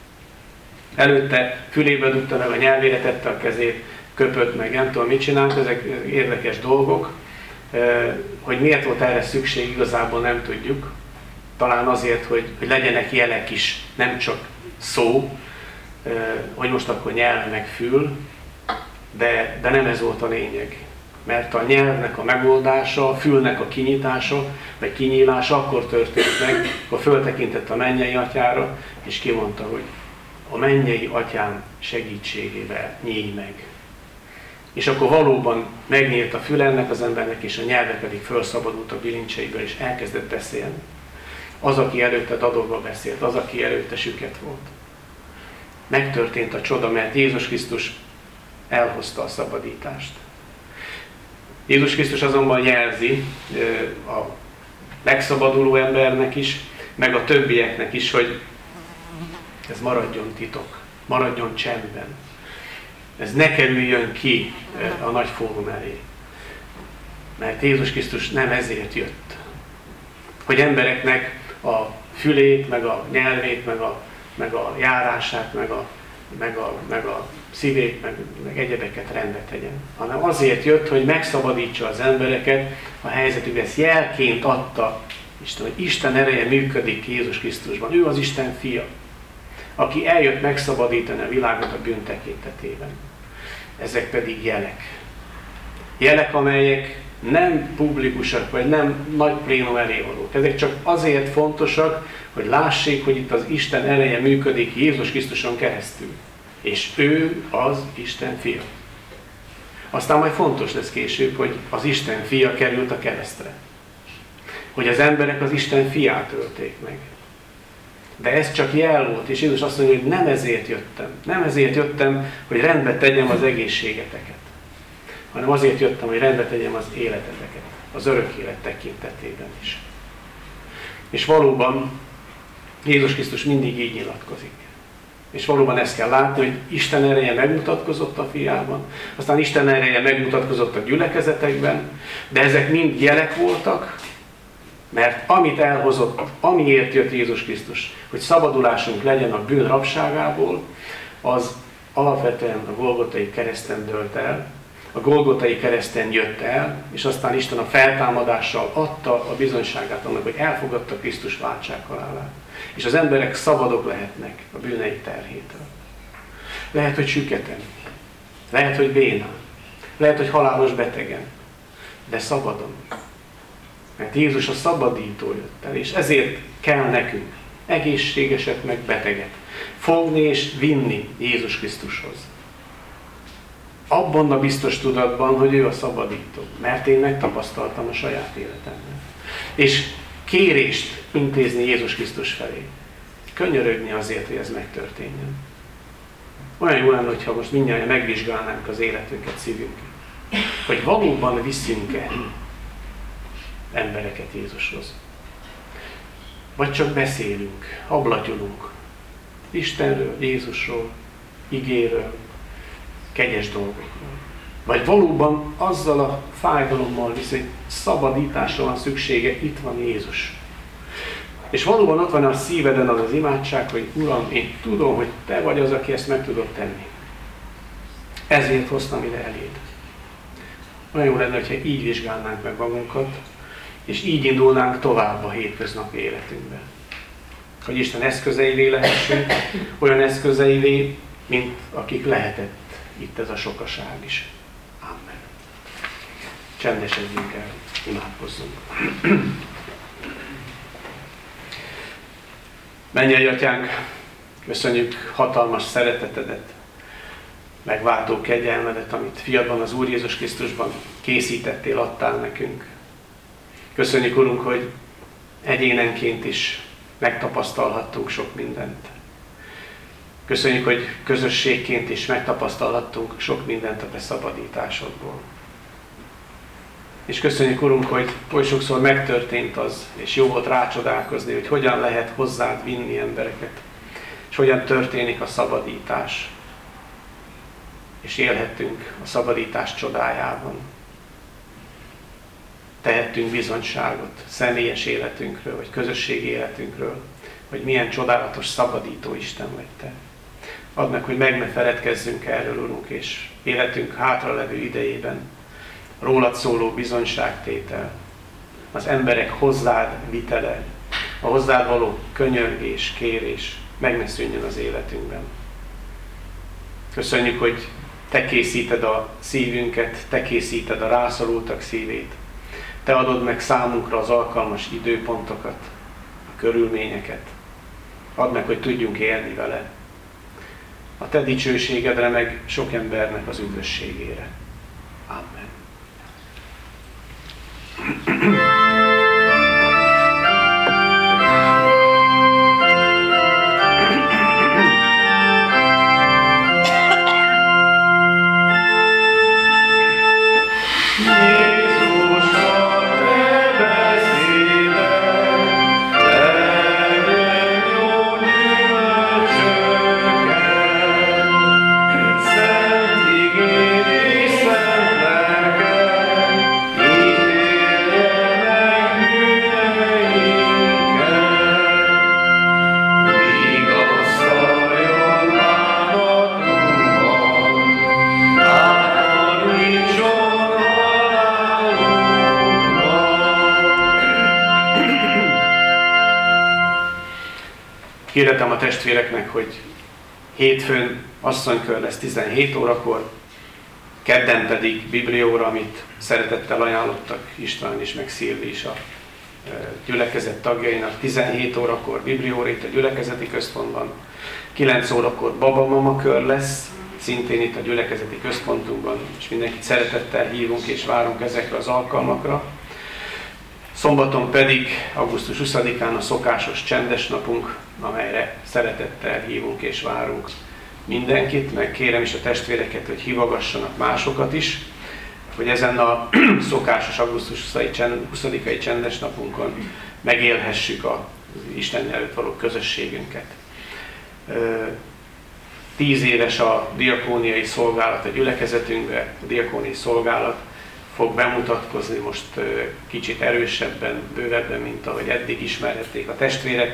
A: Előtte fülébe dugta meg a nyelvére, tette a kezét, köpött meg, nem tudom mit csinált, ezek érdekes dolgok. Hogy miért volt erre szükség, igazából nem tudjuk. Talán azért, hogy legyenek jelek is, nem csak szó, hogy most akkor nyelv meg fül, de nem ez volt a lényeg. Mert a nyelvnek a megoldása, a fülnek a kinyitása, vagy kinyílása akkor történt meg, akkor föltekintett a mennyei Atyára, és kimondta, hogy a mennyei Atyám segítségével nyíj meg. És akkor valóban megnyílt a fül ennek az embernek, és a nyelve pedig felszabadult a bilincseiből, és elkezdett beszélni. Az, aki előtte dadogva beszélt, az, aki előtte süket volt. Megtörtént a csoda, mert Jézus Krisztus elhozta a szabadítást. Jézus Krisztus azonban jelzi a megszabaduló embernek is, meg a többieknek is, hogy ez maradjon titok, maradjon csendben. Ez ne kerüljön ki a nagy fórum elé. Mert Jézus Krisztus nem ezért jött. Hogy embereknek a fülét, meg a nyelvét, meg a járását, meg a szívét, meg egyebeket rendbe tegyen. Hanem azért jött, hogy megszabadítsa az embereket a helyzetükbe. Ezt jelként adta Isten, hogy Isten ereje működik Jézus Krisztusban. Ő az Isten fia, aki eljött megszabadítani a világot a bűn tekintetében. Ezek pedig jelek. Jelek, amelyek nem publikusak, vagy nem nagy plénum elé valók. Ezek csak azért fontosak, hogy lássék, hogy itt az Isten ereje működik Jézus Krisztuson keresztül. És ő az Isten fia. Aztán majd fontos lesz később, hogy az Isten fia került a keresztre. Hogy az emberek az Isten fiát ölték meg. De ez csak jel volt, és Jézus azt mondja, hogy nem ezért jöttem. Nem ezért jöttem, hogy rendbe tegyem az egészségeteket, hanem azért jöttem, hogy rendbe tegyem az életeteket, az örök élet tekintetében is. És valóban Jézus Krisztus mindig így nyilatkozik. És valóban ezt kell látni, hogy Isten ereje megmutatkozott a fiában, aztán Isten ereje megmutatkozott a gyülekezetekben, de ezek mind jelek voltak, mert amit elhozott, amiért jött Jézus Krisztus, hogy szabadulásunk legyen a bűn rabságából, az alapvetően a Golgotai kereszten dőlt el, a Golgotai kereszten jött el, és aztán Isten a feltámadással adta a bizonyságát annak, hogy elfogadta Krisztus váltsághalálát. És az emberek szabadok lehetnek a bűneik terhétől. Lehet, hogy süketen, lehet, hogy bénán, lehet, hogy halálos betegen, de szabadon. Mert Jézus a szabadító jött el, és ezért kell nekünk egészségeset meg beteget fogni és vinni Jézus Krisztushoz. Abban a biztos tudatban, hogy ő a szabadító, mert én megtapasztaltam a saját életemben. És kérést intézni Jézus Krisztus felé. Könyörögni azért, hogy ez megtörténjen. Olyan jó lenne, hogyha most mindjárt megvizsgálnánk az életünket, szívünket. Hogy valóban viszünk-e embereket Jézushoz. Vagy csak beszélünk, ablatyolunk Istenről, Jézusról, igéről, kegyes dolgokról. Vagy valóban azzal a fájdalommal visz, hogy szabadításra van szüksége, itt van Jézus. És valóban ott van a szíveden az az imádság, hogy Uram, én tudom, hogy Te vagy az, aki ezt meg tudod tenni. Ezért hoztam ide eléd. Olyan jó lenne, hogyha így vizsgálnánk meg magunkat, és így indulnánk tovább a hétköznapi életünkbe. Hogy Isten eszközeivé lehessünk, olyan eszközeivé, mint akik lehetett itt ez a sokaság is. Amen. Csendesedjünk el, imádkozzunk. Mennyei Atyánk, köszönjük hatalmas szeretetedet, megváltó kegyelmedet, amit fiadban, az Úr Jézus Krisztusban készítettél, adtál nekünk. Köszönjük, Urunk, hogy egyénenként is megtapasztalhattunk sok mindent. Köszönjük, hogy közösségként is megtapasztalhattunk sok mindent a Te szabadításodból. És köszönjük, Urunk, hogy oly sokszor megtörtént az, és jó volt rácsodálkozni, hogy hogyan lehet hozzád vinni embereket, és hogyan történik a szabadítás. És élhettünk a szabadítás csodájában. Tehettünk bizonyságot személyes életünkről, vagy közösségi életünkről, hogy milyen csodálatos szabadító Isten vagy Te. Add meg, hogy meg ne feledkezzünk erről, Urunk, és életünk hátralevő idejében rólad szóló bizonyságtétel, az emberek hozzád vitele, a hozzád való könyörgés, kérés meg ne szűnjön az életünkben. Köszönjük, hogy Te készíted a szívünket, Te készíted a rászorultak szívét. Te adod meg számunkra az alkalmas időpontokat, a körülményeket. Add meg, hogy tudjunk élni vele. A Te dicsőségedre, meg sok embernek az üdvösségére. Amen. Hirdetem a testvéreknek, hogy hétfőn asszonykör lesz 17 órakor, kedden pedig biblióra, amit szeretettel ajánlottak István is, meg Szilvi is a gyülekezet tagjainak. 17 órakor biblióra itt a gyülekezeti központban, 9 órakor baba-mama kör lesz, szintén itt a gyülekezeti központunkban, és mindenkit szeretettel hívunk és várunk ezekre az alkalmakra. Szombaton pedig, augusztus 20-án a szokásos csendes napunk, amelyre szeretettel hívunk és várunk mindenkit, meg kérem is a testvéreket, hogy hívogassanak másokat is, hogy ezen a szokásos augusztus 20-ai csendes napunkon megélhessük az Isten előtt való közösségünket. 10 éves a diakóniai szolgálat a gyülekezetünkben, a diakóniai szolgálat fog bemutatkozni most kicsit erősebben, bővebben, mint ahogy eddig ismerhették a testvérek.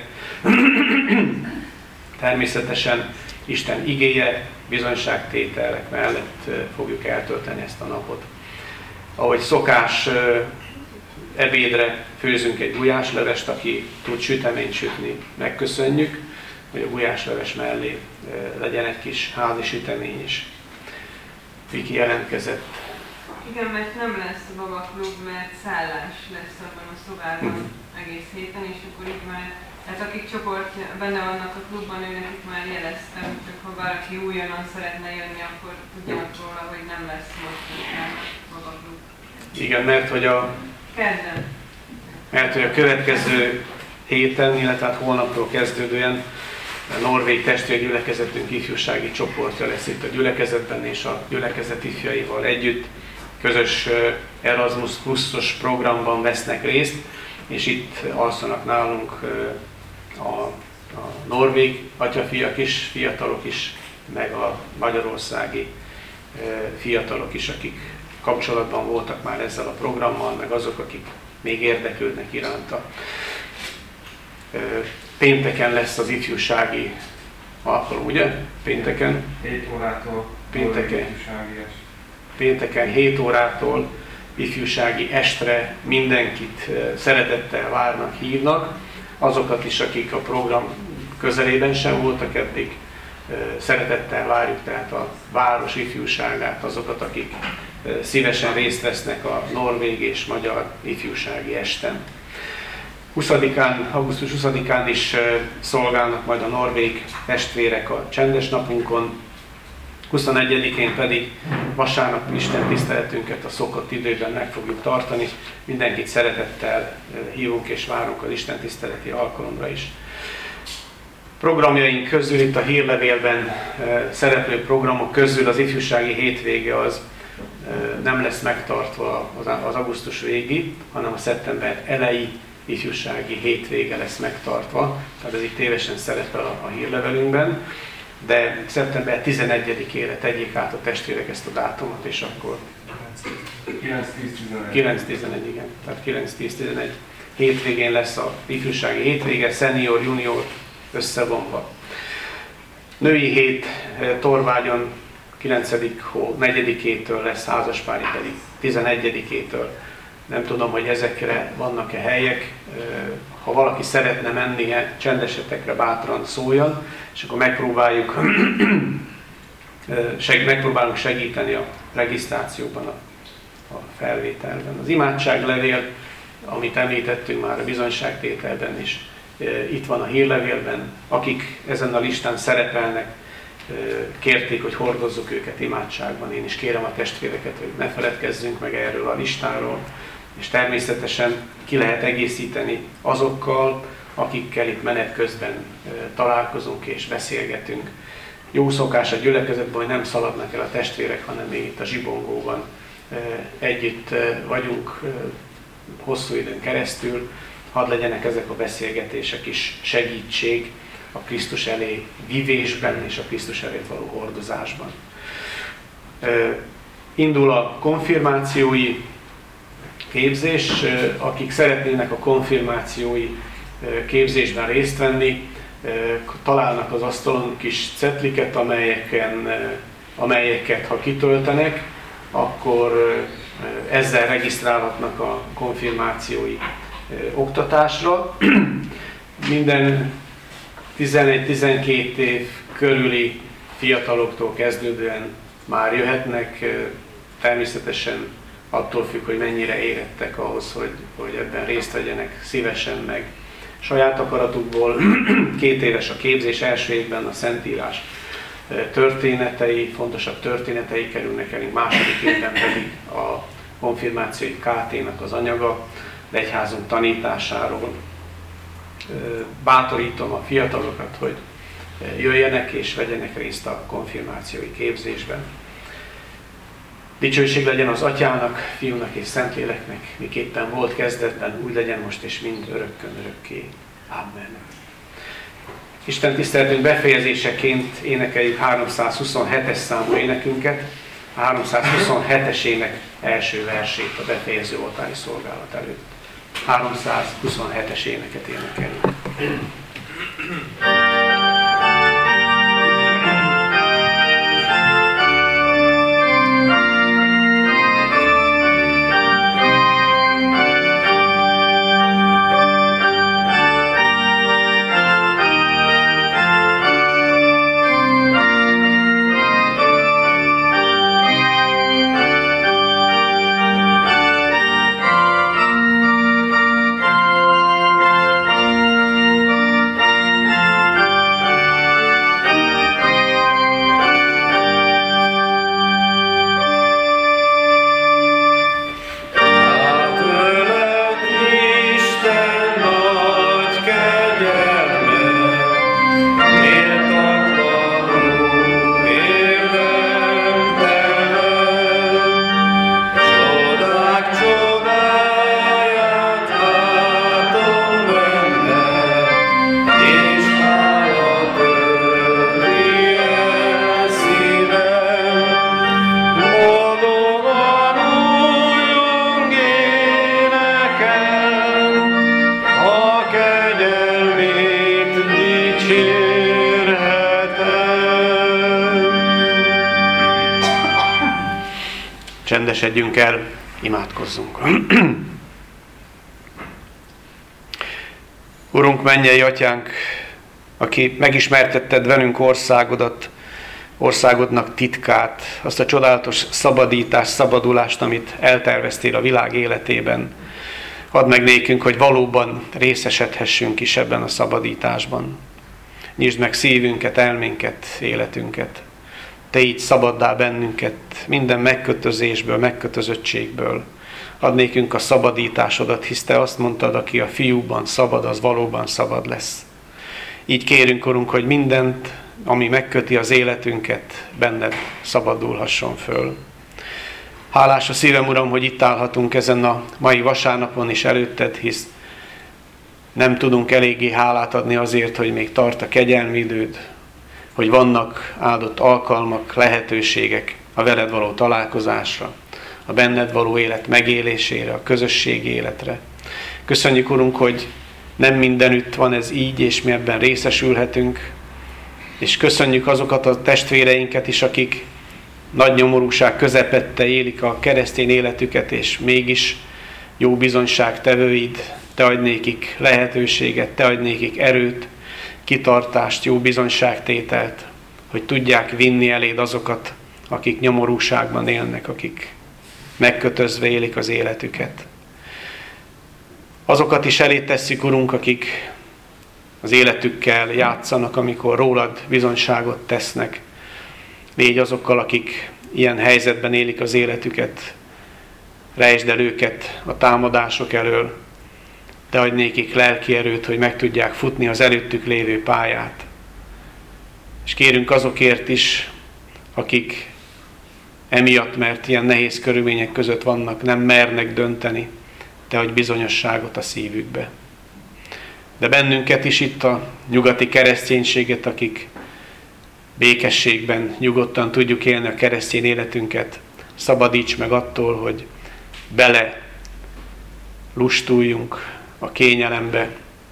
A: Természetesen Isten igéje, bizonyságtételek mellett fogjuk eltölteni ezt a napot. Ahogy szokás, ebédre főzünk egy gulyáslevest, aki tud süteményt sütni, megköszönjük, hogy a gulyásleves mellé legyen egy kis házi sütemény is. Viki jelentkezett.
E: Igen, mert nem lesz babaklub, mert szállás lesz abban a szobában egész héten, és akkor így már, hát akik csoport benne vannak a klubban, őnek már jeleztem, csak ha valaki újonnan szeretne jönni, akkor tudjanak róla, hogy nem lesz most babaklub.
A: Igen, mert hogy a következő héten, illetve hát holnaptól kezdődően a norvég testvérgyülekezetünk ifjúsági csoportja lesz itt a gyülekezetben, és a gyülekezet ifjaival együtt közös Erasmus Plusos programban vesznek részt, és itt alszanak nálunk a norvég atyafiak is, fiatalok is, meg a magyarországi fiatalok is, akik kapcsolatban voltak már ezzel a programmal, meg azok, akik még érdeklődnek iránta. Pénteken lesz az ifjúsági alkalom, ugye? Pénteken?
F: 7 órától.
A: Pénteken 7 órától ifjúsági estre mindenkit szeretettel várnak, hívnak. Azokat is, akik a program közelében sem voltak eddig, szeretettel várjuk, tehát a város ifjúságát, azokat, akik szívesen részt vesznek a norvég és magyar ifjúsági esten. Augusztus 20-án is szolgálnak majd a norvég testvérek a csendes napunkon, 21-én pedig vasárnap Isten tiszteletünket a szokott időben meg fogjuk tartani. Mindenkit szeretettel hívunk és várunk az Isten tiszteleti alkalomra is. Programjaink közül, itt a hírlevélben szereplő programok közül az ifjúsági hétvége az nem lesz megtartva az augusztus végi, hanem a szeptember eleji ifjúsági hétvége lesz megtartva. Tehát ez itt tévesen szerepel a hírlevelünkben, de szeptember 11-ére tegyék át a testvérek ezt a dátumot, és akkor 9-10-11, igen, tehát 9-10-11 hétvégén lesz a ifjúsági hétvége, senior, junior összevonva. Női hét Torvágyon 9. hó 4-től lesz, házaspári pedig 11-től. Nem tudom, hogy ezekre vannak-e helyek. Ha valaki szeretne menni csendesetekre, bátran szóljon, és akkor megpróbálunk segíteni a regisztrációban, a felvételben. Az imádságlevél, amit említettünk már a bizonyságtételben is, itt van a hírlevélben. Akik ezen a listán szerepelnek, kérték, hogy hordozzuk őket imádságban. Én is kérem a testvéreket, hogy ne feledkezzünk meg erről a listáról, és természetesen ki lehet egészíteni azokkal, akikkel itt menet közben találkozunk és beszélgetünk. Jó szokás a gyülekezetben, hogy nem szaladnak el a testvérek, hanem még itt a zsibongóban együtt vagyunk hosszú időn keresztül. Hadd legyenek ezek a beszélgetések is segítség a Krisztus elé vívésben és a Krisztus elé való hordozásban. Indul a konfirmációi képzés. Akik szeretnének a konfirmációi képzésben részt venni, találnak az asztalon kis cetliket, amelyeket ha kitöltenek, akkor ezzel regisztrálhatnak a konfirmációi oktatásra. Minden 11-12 év körüli fiataloktól kezdődően már jöhetnek természetesen attól függ, hogy mennyire érettek ahhoz, hogy ebben részt vegyenek szívesen meg. Saját akaratukból 2 éves a képzés, első évben a Szentírás történetei, fontosabb történetei kerülnek elég, második évben pedig a konfirmációi KT-nak az anyaga, egyházunk tanításáról. Bátorítom a fiatalokat, hogy jöjjenek és vegyenek részt a konfirmációi képzésben. Dicsőség legyen az Atyának, Fiúnak és Szentléleknek, miképpen volt kezdetben, úgy legyen most és mind örökkön örökké. Amen. Isten tiszteletünk befejezéseként énekeljük 327-es számú énekünket, a 327-es ének első versét a befejező oltári szolgálat előtt. 327-es éneket énekeljük. Csendesedjünk el, imádkozzunk. Urunk, mennyei Atyánk, aki megismertetted velünk országodat, országodnak titkát, azt a csodálatos szabadítást, szabadulást, amit elterveztél a világ életében. Add meg nékünk, hogy valóban részesedhessünk is ebben a szabadításban. Nyisd meg szívünket, elménket, életünket. Te így szabaddá bennünket minden megkötözésből, megkötözöttségből. Add nékünk a szabadításodat, hisz Te azt mondtad, aki a Fiúban szabad, az valóban szabad lesz. Így kérünk, Urunk, hogy mindent, ami megköti az életünket, benned szabadulhasson föl. Hálás a szívem, Uram, hogy itt állhatunk ezen a mai vasárnapon is előtted, hisz nem tudunk eléggé hálát adni azért, hogy még tart a kegyelmi időd, hogy vannak áldott alkalmak, lehetőségek a veled való találkozásra, a benned való élet megélésére, a közösségi életre. Köszönjük, Urunk, hogy nem mindenütt van ez így, és mi ebben részesülhetünk, és köszönjük azokat a testvéreinket is, akik nagy nyomorúság közepette élik a keresztény életüket, és mégis jó bizonyság tevőid, Te adj nékik lehetőséget, Te adj nékik erőt, kitartást, jó bizonyságtételt, hogy tudják vinni eléd azokat, akik nyomorúságban élnek, akik megkötözve élik az életüket. Azokat is eléd tesszük, Urunk, akik az életükkel játszanak, amikor rólad bizonyságot tesznek. Légy azokkal, akik ilyen helyzetben élik az életüket, rejtsd el őket a támadások elől, Te adj nékik lelki erőt, hogy meg tudják futni az előttük lévő pályát. És kérünk azokért is, akik emiatt, mert ilyen nehéz körülmények között vannak, nem mernek dönteni, Te adj bizonyosságot a szívükbe. De bennünket is itt a nyugati kereszténységet, akik békességben, nyugodtan tudjuk élni a keresztény életünket, szabadíts meg attól, hogy bele lustuljunk a kényelembe,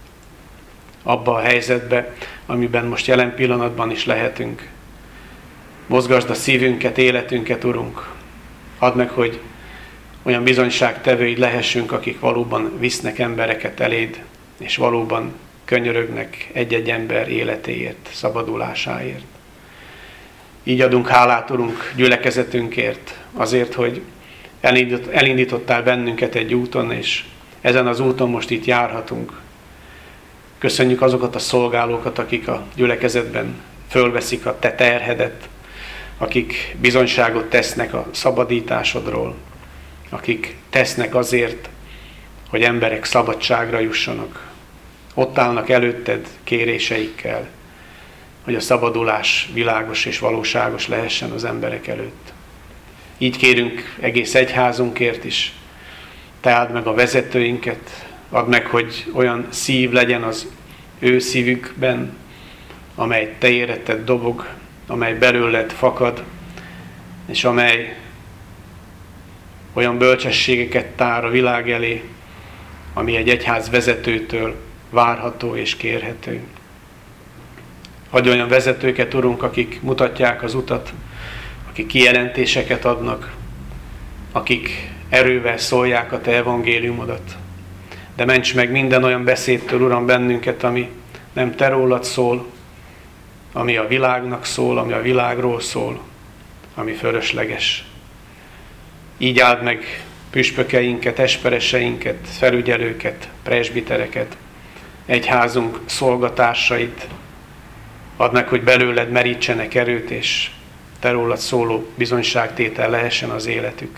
A: abba a helyzetbe, amiben most jelen pillanatban is lehetünk. Mozgasd a szívünket, életünket, Urunk. Add meg, hogy olyan bizonyságtevőid lehessünk, akik valóban visznek embereket eléd, és valóban könyörögnek egy-egy ember életéért, szabadulásáért. Így adunk hálát, Urunk, gyülekezetünkért, azért, hogy elindítottál bennünket egy úton, és ezen az úton most itt járhatunk. Köszönjük azokat a szolgálókat, akik a gyülekezetben fölveszik a te terhedet, akik bizonyságot tesznek a szabadításodról, akik tesznek azért, hogy emberek szabadságra jussanak. Ott állnak előtted kéréseikkel, hogy a szabadulás világos és valóságos lehessen az emberek előtt. Így kérünk egész egyházunkért is. Te áld meg a vezetőinket, add meg, hogy olyan szív legyen az ő szívükben, amely te éretted dobog, amely belőled fakad, és amely olyan bölcsességeket tár a világ elé, ami egy egyház vezetőtől várható és kérhető. Adj olyan vezetőket, Urunk, akik mutatják az utat, akik kijelentéseket adnak, akik erővel szólják a te evangéliumodat. De ments meg minden olyan beszédtől, Uram, bennünket, ami nem te rólad szól, ami a világnak szól, ami a világról szól, ami fölösleges. Így áld meg püspökeinket, espereseinket, felügyelőket, presbitereket, egyházunk szolgatársait. Add meg, hogy belőled merítsenek erőt, és te rólad szóló bizonyságtétel lehessen az életük.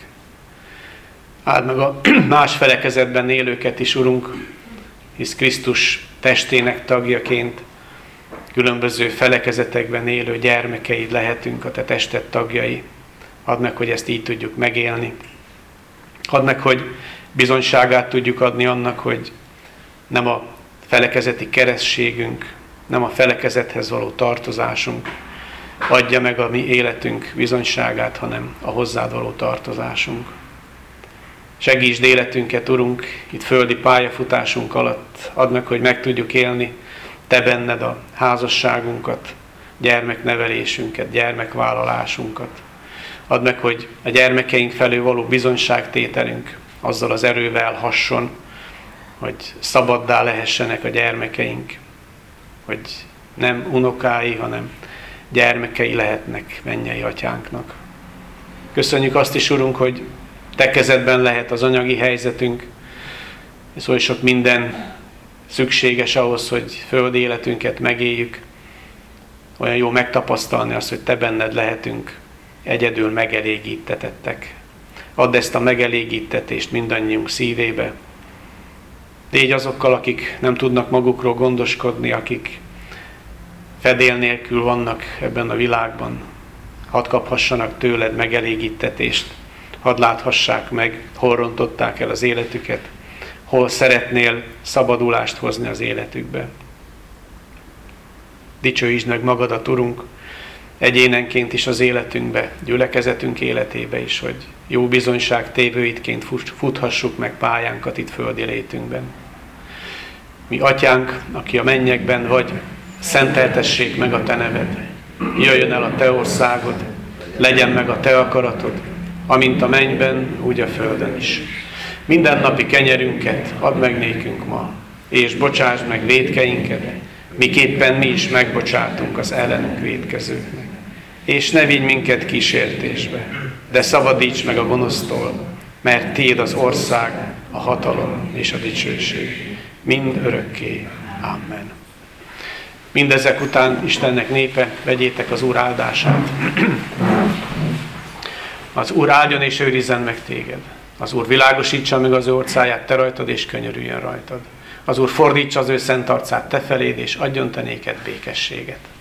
A: Áld meg a más felekezetben élőket is, Urunk, hisz Krisztus testének tagjaként különböző felekezetekben élő gyermekeid lehetünk, a te tested tagjai. Add meg, hogy ezt így tudjuk megélni. Add meg, hogy bizonyságát tudjuk adni annak, hogy nem a felekezeti keresztségünk, nem a felekezethez való tartozásunk adja meg a mi életünk bizonyságát, hanem a hozzád való tartozásunk. Segítsd életünket, Urunk, itt földi pályafutásunk alatt. Add meg, hogy meg tudjuk élni te benned a házasságunkat, gyermeknevelésünket, gyermekvállalásunkat. Add meg, hogy a gyermekeink felől való bizonyságtételünk azzal az erővel hasson, hogy szabaddá lehessenek a gyermekeink, hogy nem unokái, hanem gyermekei lehetnek mennyei atyánknak. Köszönjük azt is, Urunk, hogy te kezedben lehet az anyagi helyzetünk, és oly sok minden szükséges ahhoz, hogy földi életünket megéljük. Olyan jó megtapasztalni azt, hogy te benned lehetünk egyedül megelégítetettek. Add ezt a megelégítetést mindannyiunk szívébe. Légy azokkal, akik nem tudnak magukról gondoskodni, akik fedél nélkül vannak ebben a világban. Hadd kaphassanak tőled megelégítetést. Hadd láthassák meg, hol rontották el az életüket, hol szeretnél szabadulást hozni az életükbe. Dicsőítsd meg magadat, Urunk, egyénenként is az életünkbe, gyülekezetünk életébe is, hogy jó bizonyság tévőitként futhassuk meg pályánkat itt földi létünkben. Mi atyánk, aki a mennyekben vagy, szenteltessék meg a te neved. Jöjjön el a te országod, legyen meg a te akaratod, amint a mennyben, úgy a földön is. Mindennapi kenyerünket add meg nékünk ma, és bocsásd meg vétkeinket, miképpen mi is megbocsátunk az ellenünk vétkezőknek. És ne vigy minket kísértésbe, de szabadíts meg a gonosztól, mert tiéd az ország, a hatalom és a dicsőség, mind örökké. Amen. Mindezek után, Istennek népe, vegyétek az Úr áldását. Az Úr áldjon és őrizzen meg téged. Az Úr világosítsa meg az ő orcáját te rajtad, és könyörüljön rajtad. Az Úr fordítsa az ő szent arcát te feléd, és adjon te néked békességet.